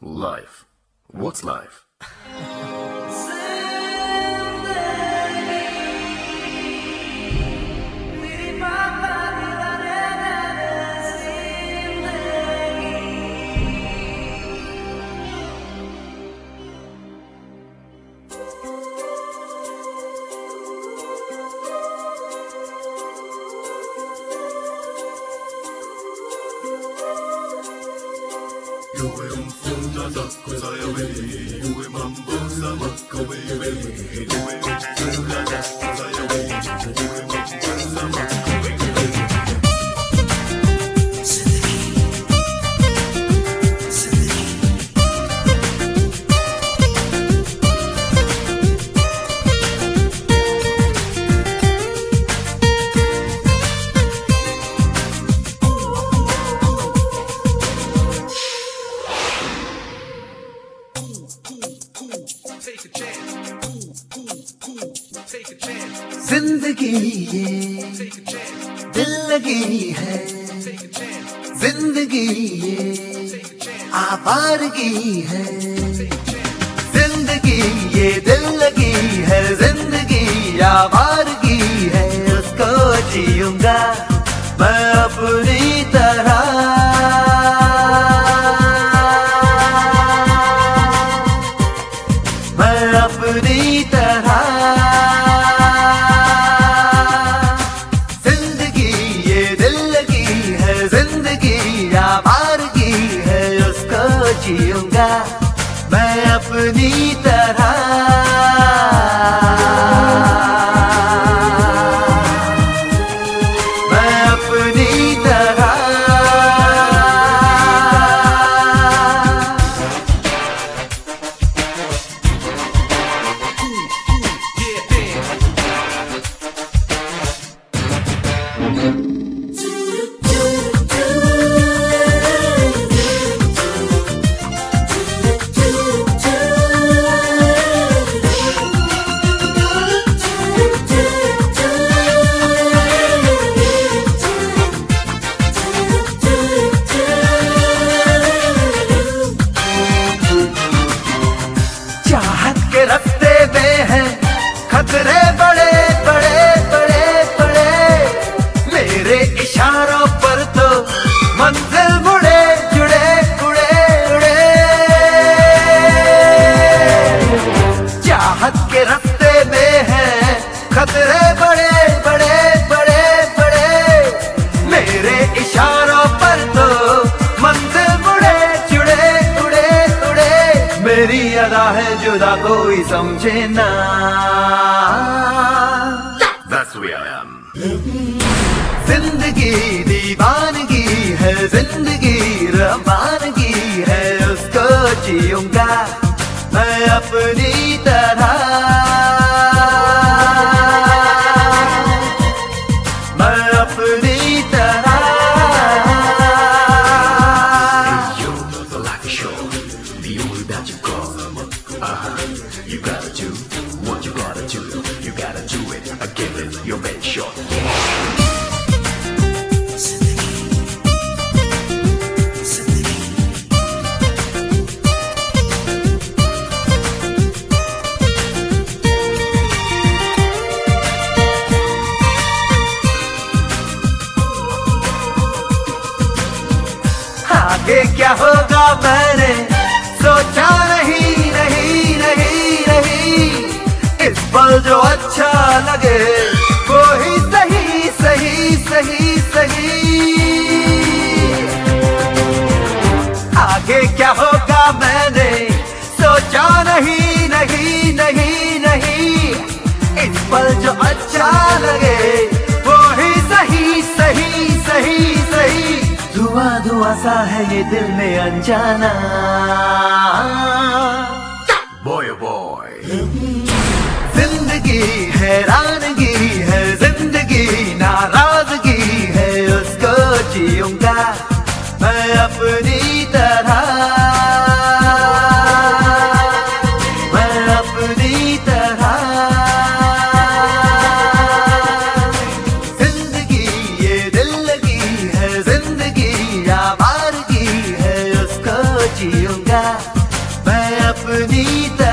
Life. What's life? जिंदगी ये दिल लगी है, जिंदगी ये आवारगी है, जिंदगी ये दिल लगी है, जिंदगी आवारगी है। उसको जीऊंगा मैं अपनी तरह, मैं अपनी तरह। जीऊंगा मैं अपनी तरह, मैं अपनी तरह। रास्ते में है खतरे बड़े बड़े बड़े बड़े, मेरे इशारों पर तो मंजिल मुड़े जुड़े उड़े उड़े। चाहत के रास्ते में है खतरे बड़े बड़े बड़े बड़े, मेरे इशारों पर तो मंजिल मुड़े जुड़े उड़े उड़े। मेरी अदा है जुदा कोई समझे ना, That's who I am. जिंदगी दीवानगी है, जिंदगी रवानगी है। उसको जीऊंगा मैं अपनी तरह, मैं अपनी तरह। You gotta do what you gotta do. You gotta do it. I give it your best shot. आगे क्या होगा मैंने सोचा नहीं नहीं नहीं नहीं। इस पल जो अच्छा लगे वो ही सही सही सही सही। आगे क्या होगा मैंने सोचा नहीं नहीं नहीं नहीं। इस पल जो अच्छा लगे वो ही सही सही सही सही। धुआं धुआं सा है ये दिल में अनजाना, Boy oh boy. जिंदगी हैरानगी है, जिंदगी नाराजगी है। उसको जीऊंगा मैं अपनी तरह, मैं अपनी तरह। जिंदगी ये दिल लगी है, जिंदगी आवारगी है। उसको जीऊंगा मैं अपनी तरह।